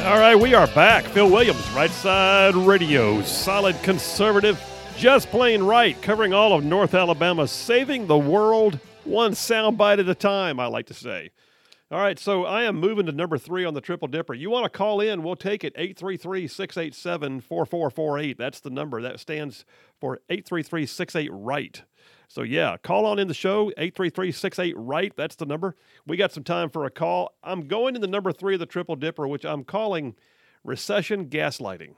All right, we are back. Phil Williams, Right Side Radio, solid conservative, just plain right, covering all of North Alabama, saving the world one soundbite at a time, I like to say. All right, so I am moving to number 3 on the Triple Dipper. You want to call in, we'll take it, 833-687-4448. That's the number. That stands for 833-68-RIGHT. So, yeah, call on in the show, 833-68-RIGHT. That's the number. We got some time for a call. I'm going to the number 3 of the Triple Dipper, which I'm calling recession gaslighting.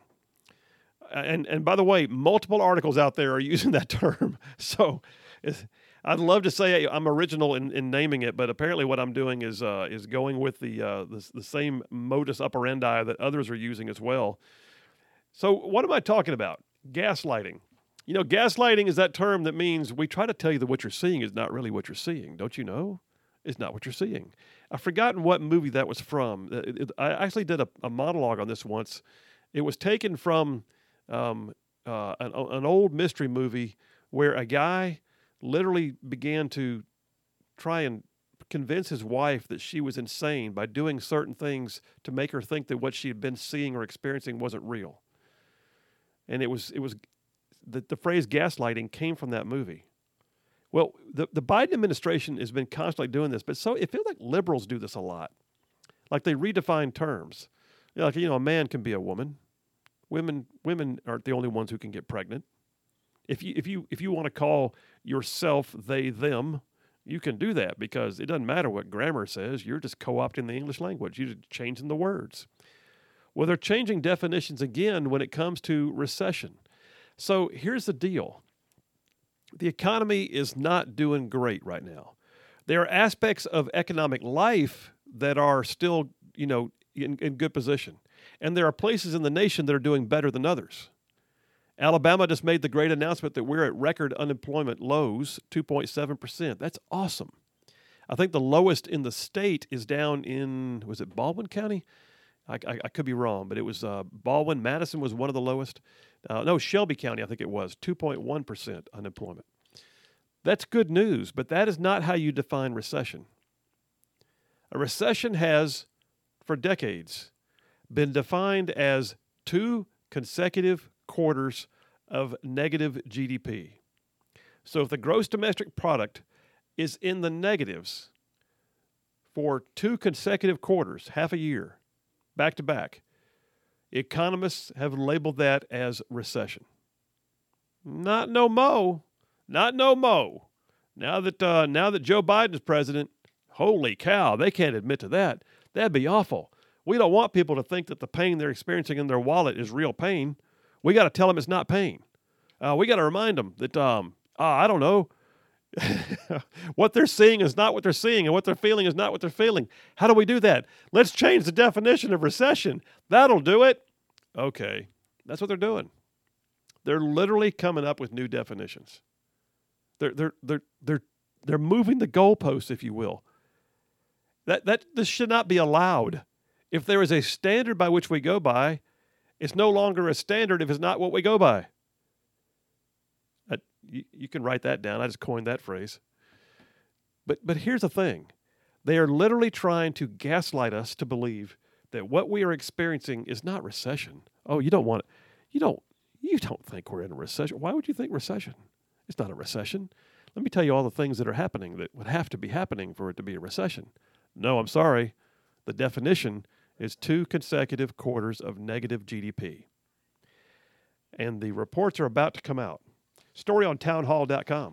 And by the way, multiple articles out there are using that term. So I'd love to say I'm original in naming it, but apparently what I'm doing is going with the same modus operandi that others are using as well. So what am I talking about? Gaslighting. You know, gaslighting is that term that means we try to tell you that what you're seeing is not really what you're seeing. Don't you know? It's not what you're seeing. I've forgotten what movie that was from. I actually did a monologue on this once. It was taken from an old mystery movie where a guy literally began to try and convince his wife that she was insane by doing certain things to make her think that what she had been seeing or experiencing wasn't real. And it was the phrase gaslighting came from that movie. Well, the Biden administration has been constantly doing this, but so it feels like liberals do this a lot. Like they redefine terms. Like, you know, a man can be a woman. Women aren't the only ones who can get pregnant. If you want to call yourself they, them, you can do that because it doesn't matter what grammar says. You're just co-opting the English language. You're just changing the words. Well, they're changing definitions again when it comes to recession. So here's the deal. The economy is not doing great right now. There are aspects of economic life that are still, you know, in good position. And there are places in the nation that are doing better than others. Alabama just made the great announcement that we're at record unemployment lows, 2.7%. That's awesome. I think the lowest in the state is down in, was it Baldwin County? I could be wrong, but it was Baldwin. Madison was one of the lowest. No, Shelby County, I think it was, 2.1% unemployment. That's good news, but that is not how you define recession. A recession has, for decades, been defined as 2 consecutive quarters of negative GDP. So if the gross domestic product is in the negatives for 2 consecutive quarters, half a year, back to back, economists have labeled that as recession. Not no mo. Not no mo. Now that Joe Biden is president, holy cow, they can't admit to that. That'd be awful. We don't want people to think that the pain they're experiencing in their wallet is real pain. We got to tell them it's not pain. We got to remind them that, I don't know, what they're seeing is not what they're seeing, and what they're feeling is not what they're feeling. How do we do that? Let's change the definition of recession. That'll do it. Okay, that's what they're doing. They're literally coming up with new definitions. They're moving the goalposts, if you will. This should not be allowed. If there is a standard by which we go by, it's no longer a standard if it's not what we go by. You can write that down. I just coined that phrase. But here's the thing. They are literally trying to gaslight us to believe that what we are experiencing is not recession. Oh, you don't think we're in a recession. Why would you think recession? It's not a recession. Let me tell you all the things that are happening that would have to be happening for it to be a recession. No, I'm sorry. The definition is 2 consecutive quarters of negative GDP. And the reports are about to come out. Story on townhall.com.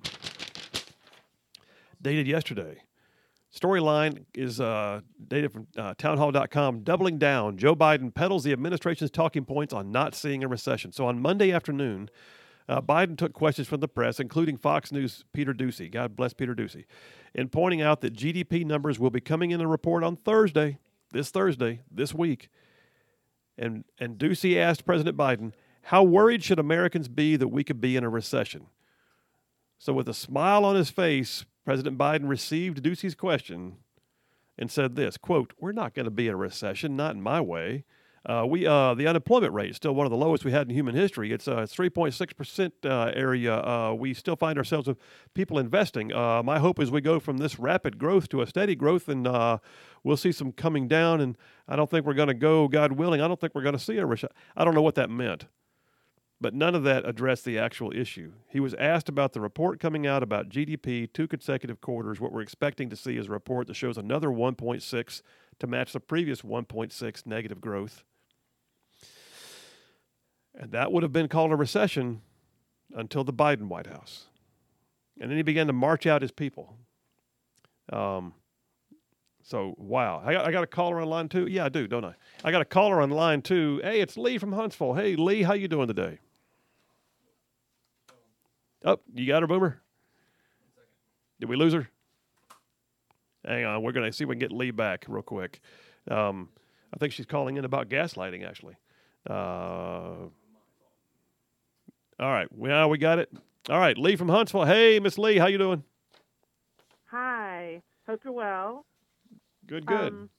Dated yesterday. Storyline is dated from townhall.com. Doubling down. Joe Biden peddles the administration's talking points on not seeing a recession. So on Monday afternoon, Biden took questions from the press, including Fox News' Peter Doocy. God bless Peter Doocy. In pointing out that GDP numbers will be coming in a report on Thursday, this week. And Doocy asked President Biden, how worried should Americans be that we could be in a recession? So with a smile on his face, President Biden received Doocy's question and said this, quote, we're not going to be in a recession, not in my way. The unemployment rate is still one of the lowest we had in human history. It's 3.6% area. We still find ourselves with people investing. My hope is we go from this rapid growth to a steady growth, and we'll see some coming down. And I don't think we're going to go, God willing, I don't think we're going to see a recession. I don't know what that meant. But none of that addressed the actual issue. He was asked about the report coming out about GDP, 2 consecutive quarters. What we're expecting to see is a report that shows another 1.6 to match the previous 1.6 negative growth. And that would have been called a recession until the Biden White House. And then he began to march out his people. So, wow. I got a caller on line 2? Yeah, I do, don't I? I got a caller on line 2. Hey, it's Lee from Huntsville. Hey, Lee, how you doing today? Oh, you got her, Boomer? Did we lose her? Hang on. We're going to see if we can get Lee back real quick. I think she's calling in about gaslighting, actually. All right. Well, we got it. All right. Lee from Huntsville. Hey, Miss Lee, how you doing? Hi. Hope you're well. Good.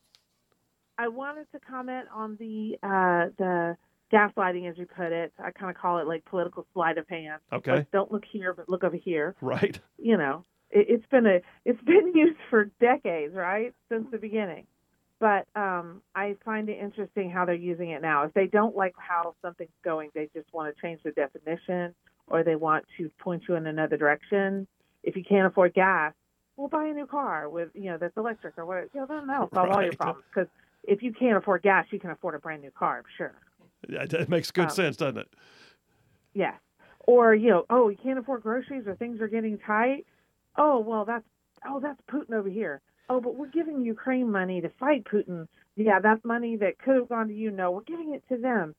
I wanted to comment on the gaslighting, as you put it. I kind of call it like political sleight of hand. Okay. Like, don't look here, but look over here. Right. You know, it's been used for decades, right, since the beginning. But I find it interesting how they're using it now. If they don't like how something's going, they just want to change the definition, or they want to point you in another direction. If you can't afford gas, well, buy a new car with, that's electric or whatever. That'll solve all your problems. Because if you can't afford gas, you can afford a brand new car, I'm sure. Yeah, it makes good sense, doesn't it? Yes. Or, you can't afford groceries or things are getting tight. Oh, well, that's Putin over here. Oh, but we're giving Ukraine money to fight Putin. Yeah, that's money that could have gone to you. No, we're giving it to them.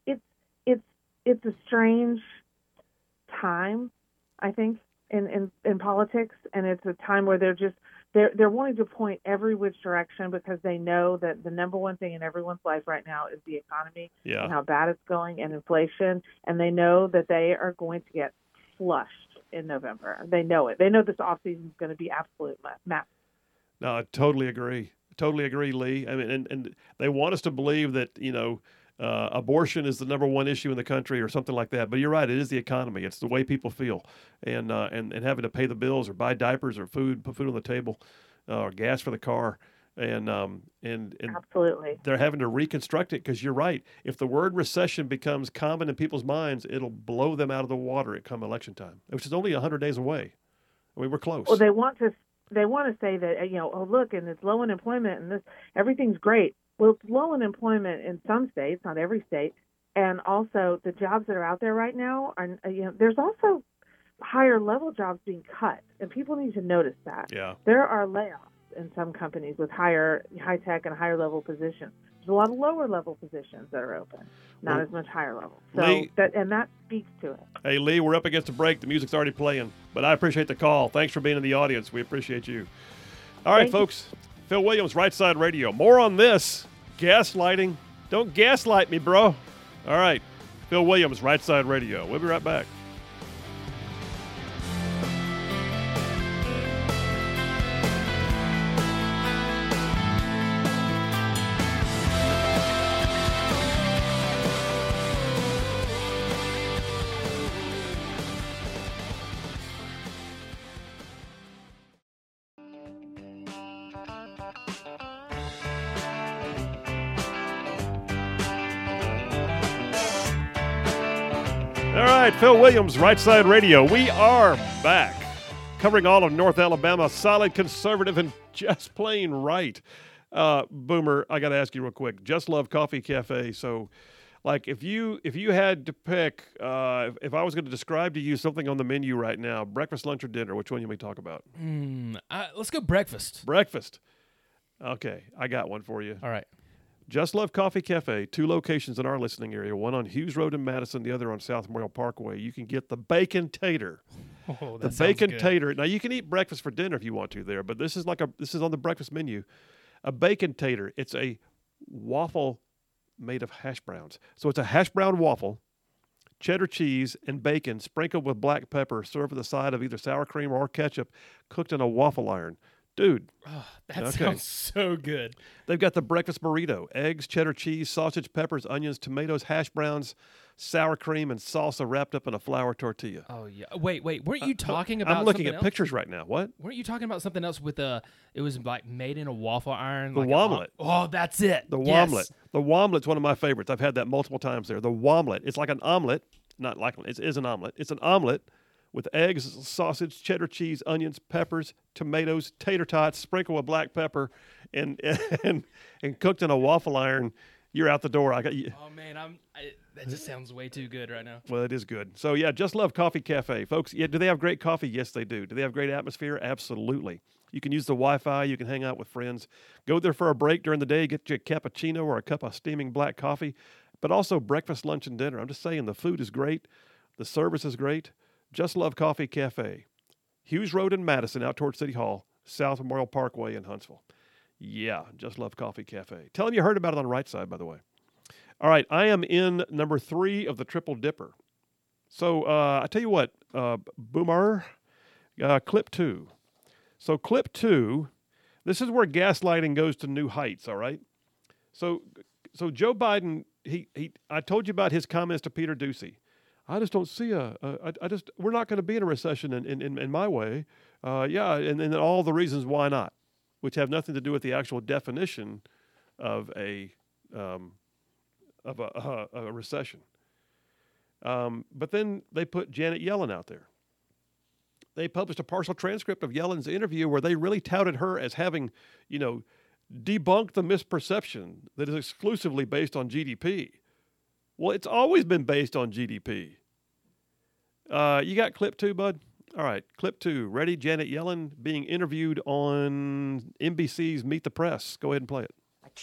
It's a strange time, I think, in politics, and it's a time where they're wanting to point every which direction because they know that the number one thing in everyone's life right now is the economy and how bad it's going and inflation, and they know that they are going to get flushed in November. They know it. They know this offseason is going to be absolute mess. No, I totally agree. Lee. I mean, and they want us to believe that, abortion is the number one issue in the country or something like that. But you're right. It is the economy. It's the way people feel and having to pay the bills or buy diapers or food, put food on the table or gas for the car. And absolutely, they're having to reconstruct it because you're right. If the word recession becomes common in people's minds, it'll blow them out of the water at come election time, which is only 100 days away. I mean, we're close. Well, they want to say that, oh, look, and it's low unemployment and everything's great. Well, it's low unemployment in some states, not every state. And also the jobs that are out there right now are, there's also higher level jobs being cut, and people need to notice that. Yeah. There are layoffs in some companies with high tech and higher level positions. There's a lot of lower level positions that are open, not as much higher level. So Lee, that speaks to it. Hey, Lee, we're up against a break. The music's already playing, but I appreciate the call. Thanks for being in the audience. We appreciate you. All right, folks. Phil Williams, Right Side Radio. More on this. Gaslighting. Don't gaslight me, bro. All right. Phil Williams, Right Side Radio. We'll be right back. All right, Phil Williams, Right Side Radio. We are back, covering all of North Alabama, solid, conservative, and just plain right. Boomer, I got to ask you real quick. Just Love Coffee Cafe. So, like, if you had to pick, if I was going to describe to you something on the menu right now, breakfast, lunch, or dinner, which one you may talk about? Let's go breakfast. Breakfast. Okay, I got one for you. All right. Just Love Coffee Cafe, 2 locations in our listening area, one on Hughes Road in Madison, the other on South Memorial Parkway. You can get the bacon tater. Oh, the bacon tater. Now, you can eat breakfast for dinner if you want to there, but this is on the breakfast menu. A bacon tater. It's a waffle made of hash browns. So it's a hash brown waffle, cheddar cheese, and bacon sprinkled with black pepper, served with a side of either sour cream or ketchup, cooked in a waffle iron. Dude, Oh, that Okay. sounds so good. they've got the breakfast burrito: eggs, cheddar cheese, sausage, peppers, onions, tomatoes, hash browns, sour cream, and salsa wrapped up in a flour tortilla. Oh yeah. Wait. Weren't you talking about? I'm looking something at else? pictures right now. What? Weren't you talking about something else with it was like made in a waffle iron? The like Womlet. Oh, that's it. The Yes. Womlet. The Womlet's one of my favorites. I've had that multiple times there. The Womlet. It's like an omelet. Not like it is an omelet. It's an omelet with eggs, sausage, cheddar cheese, onions, peppers, tomatoes, tater tots, sprinkle with black pepper, and and cooked in a waffle iron. You're out the door. I got you. Oh man, that just sounds way too good right now. Well, it is good. So yeah, Just Love Coffee Cafe, folks. Yeah, do they have great coffee? Yes, they do. Do they have great atmosphere? Absolutely. You can use the Wi-Fi. You can hang out with friends. Go there for a break during the day. Get you a cappuccino or a cup of steaming black coffee, but also breakfast, lunch, and dinner. I'm just saying the food is great. The service is great. Just Love Coffee Cafe, Hughes Road in Madison, out towards City Hall, South Memorial Parkway in Huntsville. Yeah, Just Love Coffee Cafe. Tell them you heard about it on the right side, by the way. All right, I am in number 3 of the Triple Dipper. So I tell you what, Boomer, clip 2. So clip 2, this is where gaslighting goes to new heights. All right. So Joe Biden, I told you about his comments to Peter Doocy. I just don't see we're not going to be in a recession in my way. And then all the reasons why not, which have nothing to do with the actual definition of a recession. But then they put Janet Yellen out there. They published a partial transcript of Yellen's interview where they really touted her as having, debunked the misperception that is exclusively based on GDP. Well, it's always been based on GDP. You got clip 2, bud? All right, clip 2. Ready? Janet Yellen being interviewed on NBC's Meet the Press. Go ahead and play it.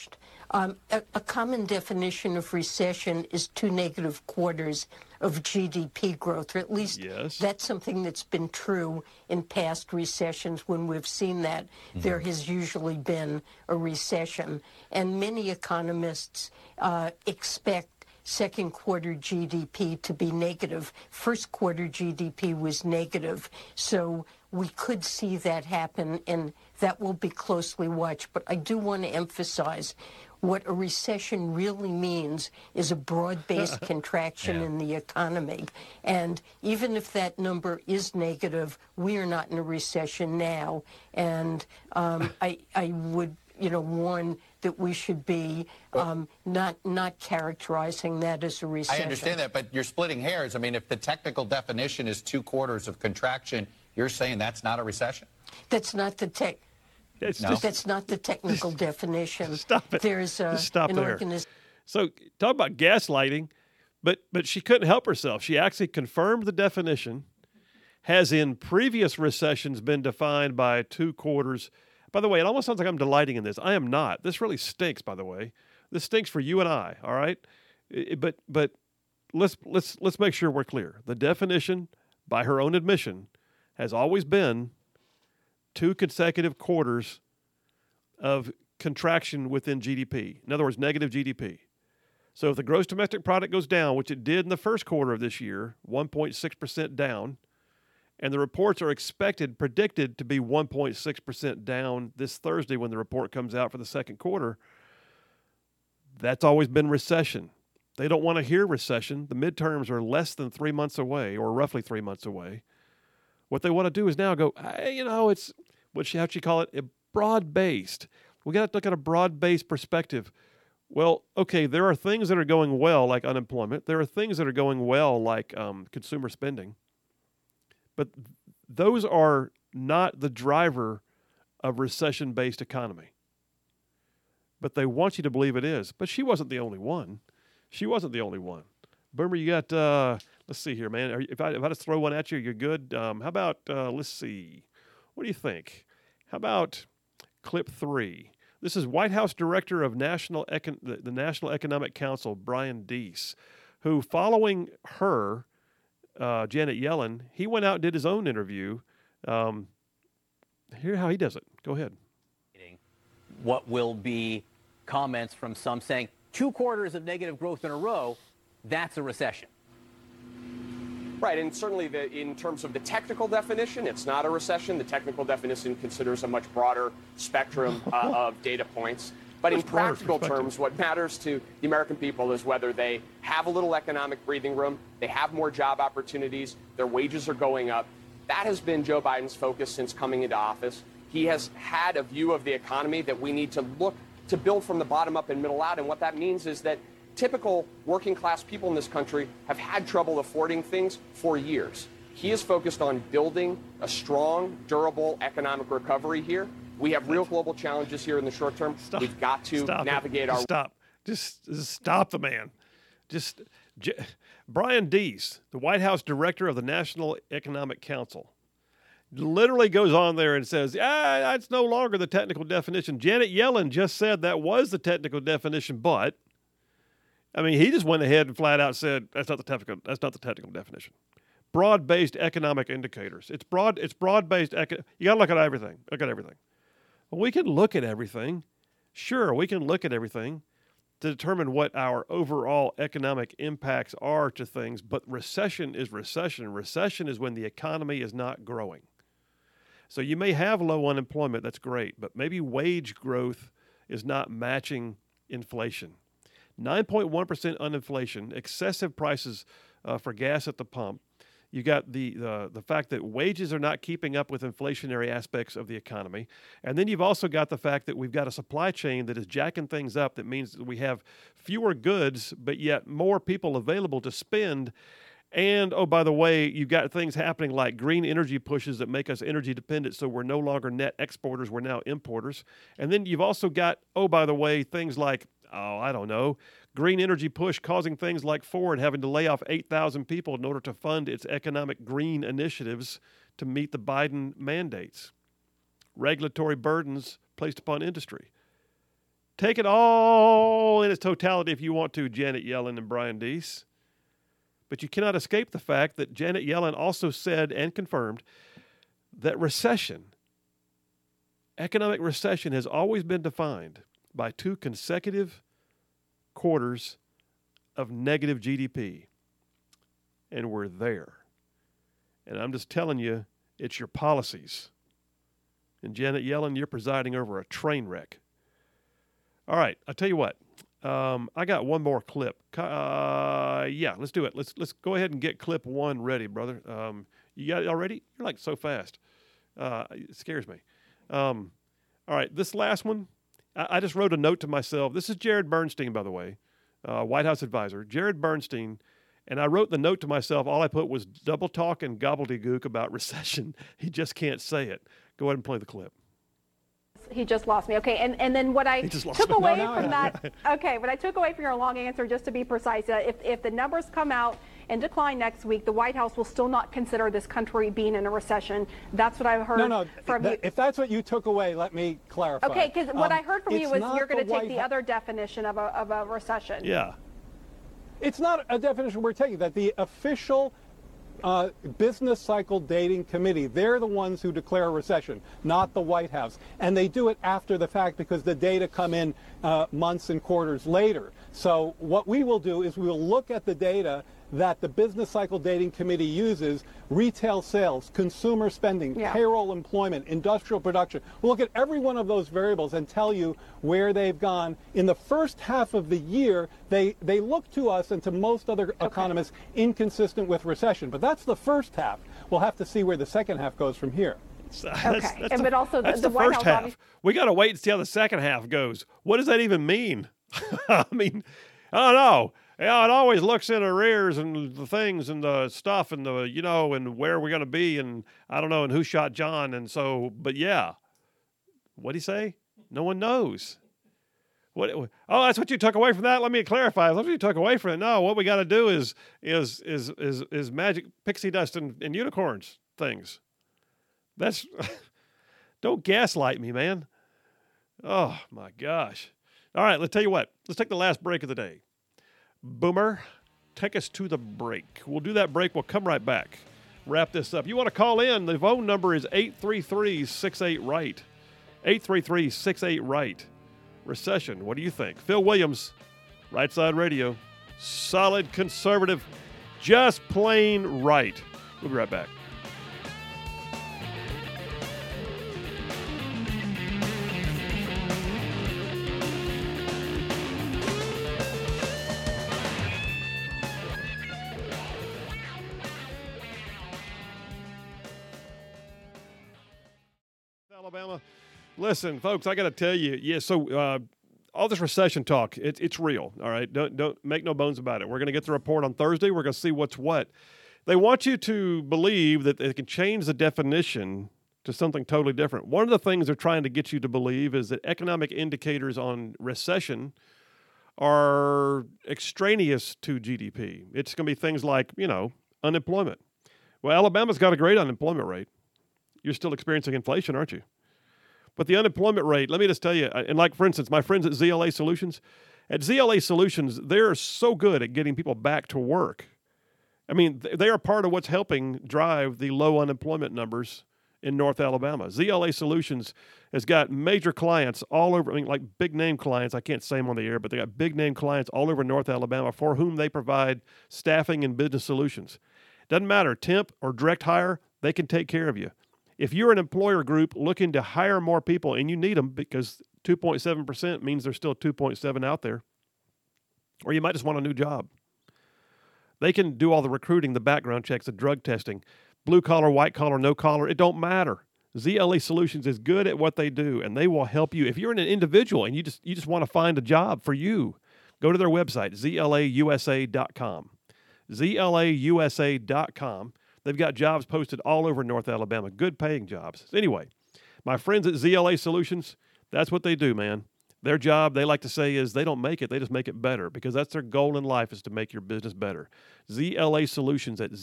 A common definition of recession is 2 negative quarters of GDP growth, or at least Yes. that's something that's been true in past recessions. When we've seen that, there has usually been a recession. And many economists expect second quarter GDP to be negative. First quarter GDP was negative. So we could see that happen, and that will be closely watched. But I do want to emphasize what a recession really means is a broad-based contraction in the economy. And even if that number is negative, we are not in a recession now. And I would warn that we should be not characterizing that as a recession. I understand that, but you're splitting hairs. I mean, if the technical definition is 2 quarters of contraction, you're saying that's not a recession? That's not the That's not the technical definition. Stop it. There's Just stop an there. organism. So talk about gaslighting, but she couldn't help herself. She actually confirmed the definition, has in previous recessions been defined by 2 quarters. By the way, it almost sounds like I'm delighting in this. I am not. This really stinks, by the way. This stinks for you and I, all right? But let's make sure we're clear. The definition, by her own admission, has always been 2 consecutive quarters of contraction within GDP. In other words, negative GDP. So if the gross domestic product goes down, which it did in the first quarter of this year, 1.6% down, and the reports are predicted to be 1.6% down this Thursday when the report comes out for the second quarter, that's always been recession. They don't want to hear recession. The midterms are less than 3 months away, or roughly 3 months away. What they want to do is now go, hey, it's, how'd she call it? Broad-based. We got to look at a broad-based perspective. Well, okay, there are things that are going well, like unemployment. There are things that are going well, like consumer spending. But those are not the driver of recession-based economy. But they want you to believe it is. But she wasn't the only one. Boomer, you got, let's see here, man. If I just throw one at you, you're good. How about, let's see. What do you think? How about clip 3? This is White House Director of the National Economic Council, Brian Deese, who, following her, Janet Yellen, he went out and did his own interview. Hear how he does it. Go ahead. What will be comments from some saying 2 quarters of negative growth in a row, that's a recession. Right, and certainly in terms of the technical definition, it's not a recession. The technical definition considers a much broader spectrum of data points. But in practical terms, what matters to the American people is whether they have a little economic breathing room, they have more job opportunities, their wages are going up. That has been Joe Biden's focus since coming into office. He has had a view of the economy that we need to look to build from the bottom up and middle out. And what that means is that typical working class people in this country have had trouble affording things for years. He is focused on building a strong, durable economic recovery here. We have real global challenges here in the short term. We've got to navigate our... Stop. Just stop the man. Brian Deese, the White House director of the National Economic Council, literally goes on there and says, it's no longer the technical definition. Janet Yellen just said that was the technical definition, but, I mean, he just went ahead and flat out said, that's not the technical definition. Broad-based economic indicators. It's broad-based. You got to look at everything. Well, we can look at everything. Sure, we can look at everything to determine what our overall economic impacts are to things, but recession is recession. Recession is when the economy is not growing. So you may have low unemployment, that's great, but maybe wage growth is not matching inflation. 9.1% uninflation, excessive prices for gas at the pump. You got the fact that wages are not keeping up with inflationary aspects of the economy. And then you've also got the fact that we've got a supply chain that is jacking things up. That means that we have fewer goods, but yet more people available to spend. And, oh, by the way, you've got things happening like green energy pushes that make us energy dependent, so we're no longer net exporters, we're now importers. And then you've also got, oh, by the way, things like, green energy push causing things like Ford having to lay off 8,000 people in order to fund its economic green initiatives to meet the Biden mandates. Regulatory burdens placed upon industry. Take it all in its totality if you want to, Janet Yellen and Brian Deese. But you cannot escape the fact that Janet Yellen also said and confirmed that economic recession has always been defined by 2 consecutive quarters of negative GDP. And we're there. And I'm just telling you, it's your policies. And Janet Yellen, you're presiding over a train wreck. All right, I'll tell you what. I got one more clip. Let's do it. Let's go ahead and get clip 1 ready, brother. You got it already? You're like so fast. It scares me. All right, this last one, I just wrote a note to myself. This is Jared Bernstein, by the way, White House advisor. Jared Bernstein, and I wrote the note to myself. All I put was double talk and gobbledygook about recession. He just can't say it. Go ahead and play the clip. He just lost me. Okay, and then what I took away from that, okay, what I took away from your long answer, just to be precise, if the numbers come out and decline next week, the White House will still not consider this country being in a recession. That's what I heard from you. If that's what you took away, let me clarify. Okay, because what I heard from you was you're going to take the other definition of a recession. Yeah. It's not a definition we're taking, that the official business cycle dating committee, they're the ones who declare a recession, not the White House. And they do it after the fact because the data come in months and quarters later. So what we will do is we will look at the data that the business cycle dating committee uses, retail sales, consumer spending, payroll employment, industrial production. We'll look at every one of those variables and tell you where they've gone. In the first half of the year, they look to us and to most other economists inconsistent with recession. But that's the first half. We'll have to see where the second half goes from here. But also that's the the White first House half. We got to wait and see how the second half goes. What does that even mean? I mean, I don't know. Yeah, it always looks in arrears and the things and the stuff and the, and where we're going to be and I don't know, and who shot John. And so, but yeah, what'd he say? No one knows. Oh, that's what you took away from that? Let me clarify. That's what you took away from it. No, what we got to do is magic pixie dust and unicorns things. That's, don't gaslight me, man. Oh my gosh. All right, let's tell you what. Let's take the last break of the day. Boomer, take us to the break. We'll do that break. We'll come right back. Wrap this up. You want to call in, the phone number is 833-68-RIGHT. 833-68-RIGHT. Recession, what do you think? Phil Williams, Right Side Radio, solid conservative Just plain right. We'll be right back. Alabama. Listen, folks, I got to tell you, all this recession talk, it's real, all right? Don't make no bones about it. We're going to get the report on Thursday. We're going to see what's what. They want you to believe that they can change the definition to something totally different. One of the things they're trying to get you to believe is that economic indicators on recession are extraneous to GDP. It's going to be things like, unemployment. Well, Alabama's got a great unemployment rate. You're still experiencing inflation, aren't you? But the unemployment rate, let me just tell you, and like, for instance, my friends at ZLA Solutions, they're so good at getting people back to work. I mean, they are part of what's helping drive the low unemployment numbers in North Alabama. ZLA Solutions has got major clients all over, like big name clients. I can't say them on the air, but they got big name clients all over North Alabama for whom they provide staffing and business solutions. Doesn't matter, temp or direct hire, they can take care of you. If you're an employer group looking to hire more people, and you need them because 2.7% means there's still 2.7 out there, or you might just want a new job, they can do all the recruiting, the background checks, the drug testing, blue collar, white collar, no collar. It don't matter. ZLA Solutions is good at what they do, and they will help you. If you're an individual and you just want to find a job for you, go to their website, zlausa.com. zlausa.com. They've got jobs posted all over North Alabama, good paying jobs. Anyway, my friends at ZLA Solutions, that's what they do, man. Their job, they like to say, is they don't make it, they just make it better, because that's their goal in life, is to make your business better. ZLA Solutions at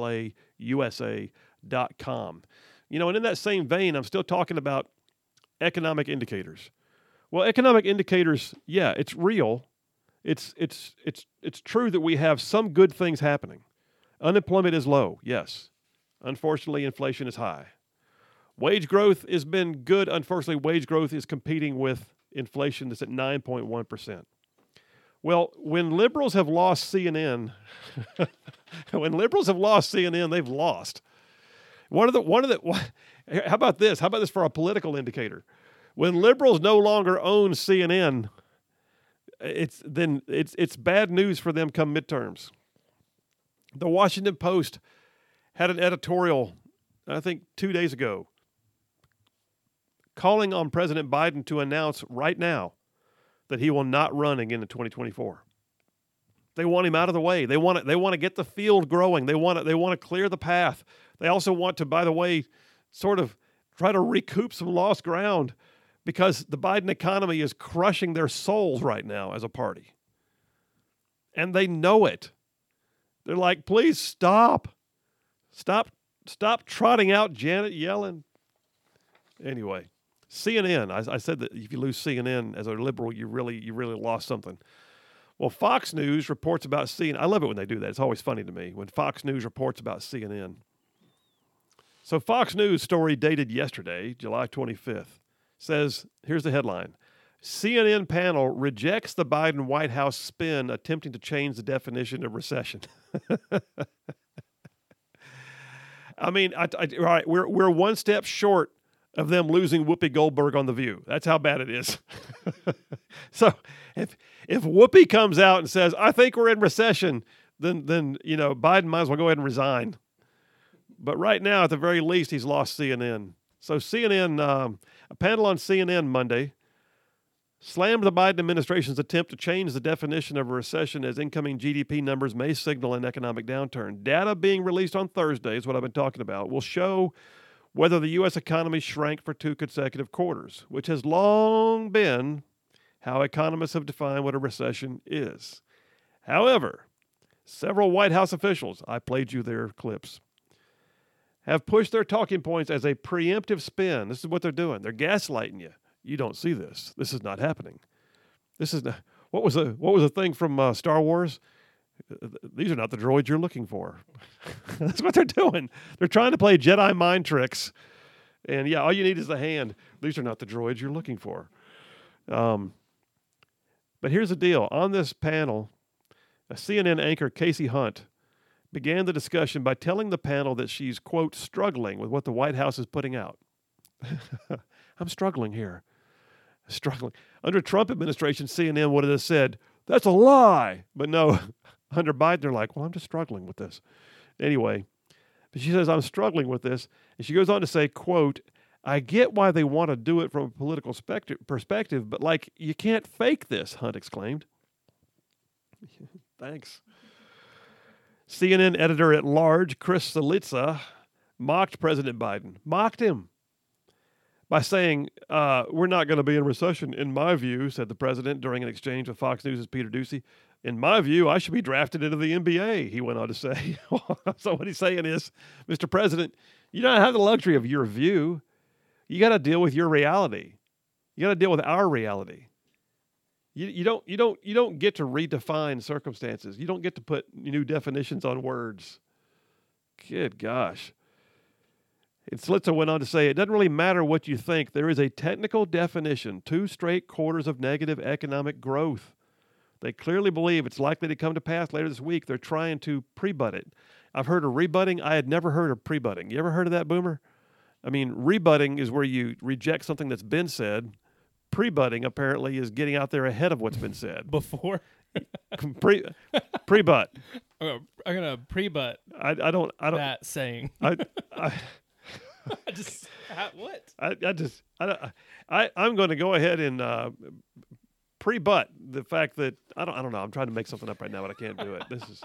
zlausa.com. And in that same vein, I'm still talking about economic indicators. Well, economic indicators, yeah, it's real. It's true that we have some good things happening. Unemployment is low, yes. Unfortunately, inflation is high. Wage growth has been good. Unfortunately, wage growth is competing with inflation that's at 9.1%. Well, when liberals have lost CNN, they've lost. How about this? How about this for a political indicator? When liberals no longer own CNN, it's bad news for them come midterms. The Washington Post had an editorial, I think 2 days ago, calling on President Biden to announce right now that he will not run again in 2024. They want him out of the way. They want to get the field growing. They want to clear the path. They also want to, by the way, sort of try to recoup some lost ground, because the Biden economy is crushing their souls right now as a party. And they know it. They're like, please stop. Stop trotting out Janet Yellen. Anyway, CNN, I said that if you lose CNN as a liberal, you really lost something. Well, Fox News reports about CNN. I love it when they do that. It's always funny to me when Fox News reports about CNN. So Fox News story dated yesterday, July 25th, says, here's the headline: CNN panel rejects the Biden White House spin attempting to change the definition of recession. I mean, all right, we're one step short of them losing Whoopi Goldberg on The View. That's how bad it is. So if Whoopi comes out and says, I think we're in recession, then Biden might as well go ahead and resign. But right now, at the very least, he's lost CNN. So CNN, a panel on CNN Monday slammed the Biden administration's attempt to change the definition of a recession, as incoming GDP numbers may signal an economic downturn. Data being released on Thursday is what I've been talking about, will show whether the U.S. economy shrank for 2 consecutive quarters, which has long been how economists have defined what a recession is. However, several White House officials, I played you their clips, have pushed their talking points as a preemptive spin. This is what they're doing. They're gaslighting you. You don't see this. This is not happening. This is not, what was a thing from Star Wars? These are not the droids you're looking for. That's what they're doing. They're trying to play Jedi mind tricks. And yeah, all you need is the hand. These are not the droids you're looking for. But here's the deal. On this panel, a CNN anchor, Casey Hunt, began the discussion by telling the panel that she's, quote, struggling with what the White House is putting out. I'm struggling here. Struggling. Under Trump administration, CNN would have said, that's a lie. But no, under Biden, they're like, well, I'm just struggling with this. Anyway, but she says, I'm struggling with this. And she goes on to say, quote, I get why they want to do it from a political perspective, but like, you can't fake this, Hunt exclaimed. Thanks. CNN editor-at-large Chris Cillizza mocked President Biden, mocked him by saying, we're not going to be in recession, in my view, said the president during an exchange with Fox News' Peter Doocy. In my view, I should be drafted into the NBA, he went on to say. So what he's saying is, Mr. President, you don't have the luxury of your view. You got to deal with your reality. You got to deal with our reality. You don't get to redefine circumstances. You don't get to put new definitions on words. Good gosh. And Cillizza went on to say, it doesn't really matter what you think. There is a technical definition, 2 straight quarters of negative economic growth. They clearly believe it's likely to come to pass later this week. They're trying to pre-butt it. I've heard of rebutting. I had never heard of pre-butting. You ever heard of that, Boomer? I mean, rebutting is where you reject something that's been said. Pre-butting, apparently, is getting out there ahead of what's been said. Before? Pre-butt. I'm going to pre-butt I don't that saying. I just, what? I'm going to go ahead and pre-butt the fact that, I don't know, I'm trying to make something up right now, but I can't do it.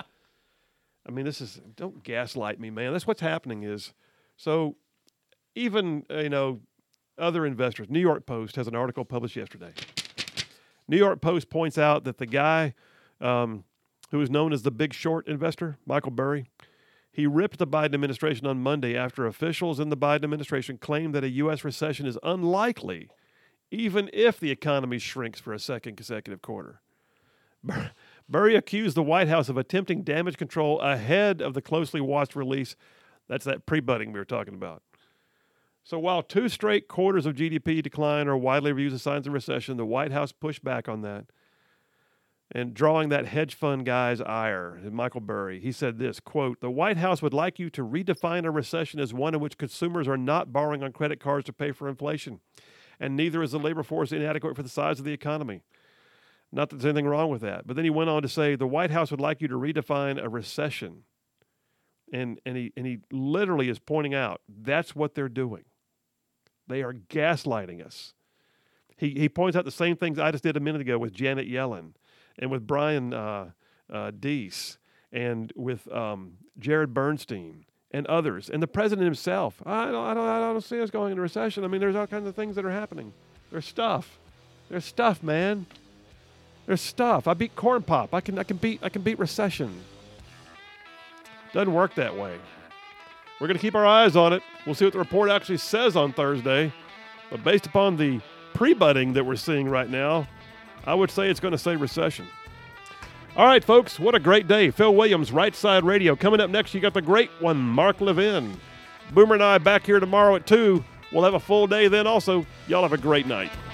Don't gaslight me, man. That's what's happening is, so even, other investors, New York Post has an article published yesterday. New York Post points out that the guy who is known as the Big Short investor, Michael Burry, he ripped the Biden administration on Monday after officials in the Biden administration claimed that a U.S. recession is unlikely, even if the economy shrinks for a second consecutive quarter. Burry accused the White House of attempting damage control ahead of the closely watched release. That's that pre-butting we were talking about. So while 2 straight quarters of GDP decline are widely viewed as signs of recession, the White House pushed back on that. And drawing that hedge fund guy's ire, Michael Burry, he said this, quote, the White House would like you to redefine a recession as one in which consumers are not borrowing on credit cards to pay for inflation, and neither is the labor force inadequate for the size of the economy. Not that there's anything wrong with that. But then he went on to say, the White House would like you to redefine a recession. And he literally is pointing out that's what they're doing. They are gaslighting us. He points out the same things I just did a minute ago with Janet Yellen and with Brian Deese and with Jared Bernstein and others and the president himself. I don't see us going into recession. I mean, there's all kinds of things that are happening. There's stuff, man. There's stuff. I beat corn pop. I can beat recession. Doesn't work that way. We're going to keep our eyes on it. We'll see what the report actually says on Thursday. But based upon the pre-butting that we're seeing right now, I would say it's going to say recession. All right, folks, what a great day. Phil Williams, Right Side Radio. Coming up next, you got the great one, Mark Levin. Boomer and I back here tomorrow at 2. We'll have a full day then also. Y'all have a great night.